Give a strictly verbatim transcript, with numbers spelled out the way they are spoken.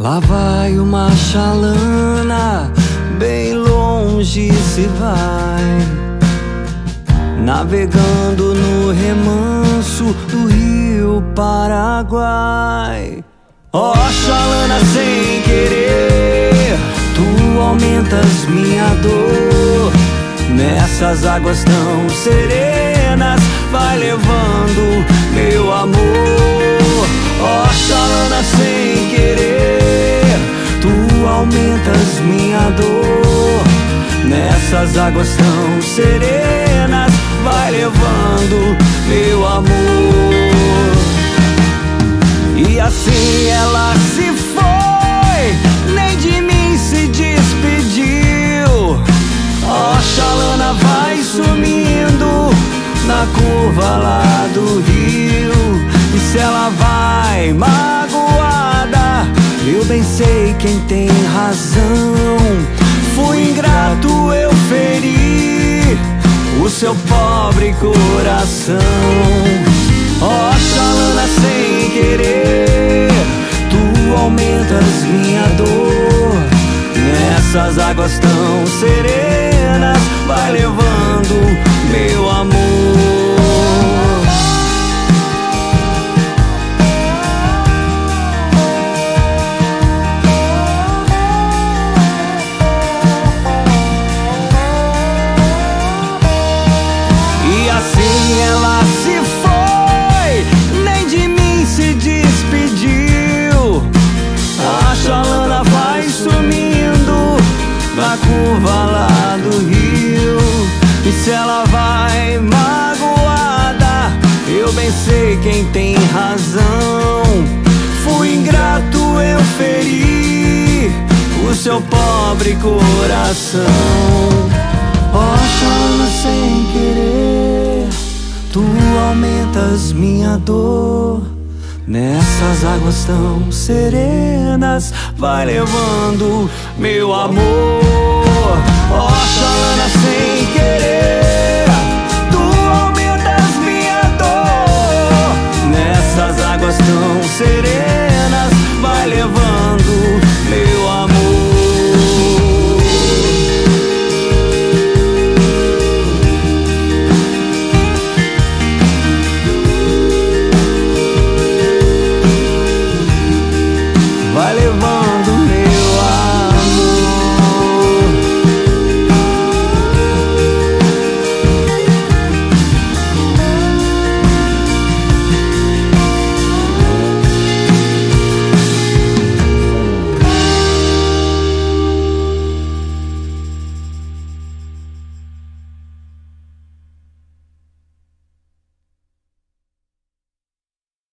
Lá vai uma chalana, bem longe se vai, navegando no remanso do rio Paraguai. Ó chalana, sem querer, tu aumentas minha dor. Nessas águas tão serenas, vai levando meu amor. Ó chalana, sem querer, tu aumentas minha dor. Nessas águas tão serenas, vai levando meu amor. E assim ela se foi, nem de mim se despediu. Ó chalana, vai sumindo na curva lá do rio. E se ela vai magoada, eu bem sei quem tem razão. Fui ingrato, eu feri o seu pobre coração. Ó chalana, sem querer, tu aumentas minha dor. Nessas águas tão serenas, vai levando meu amor. E assim ela se foi, nem de mim se despediu. A chalana vai sumindo na curva lá do rio. E se ela vai magoada, eu bem sei quem tem razão. Fui ingrato, eu feri o seu pobre coração. Ó chalana, sem querer, tu aumentas minha dor. Nessas águas tão serenas, vai levando meu amor. Ó chalana, sem querer,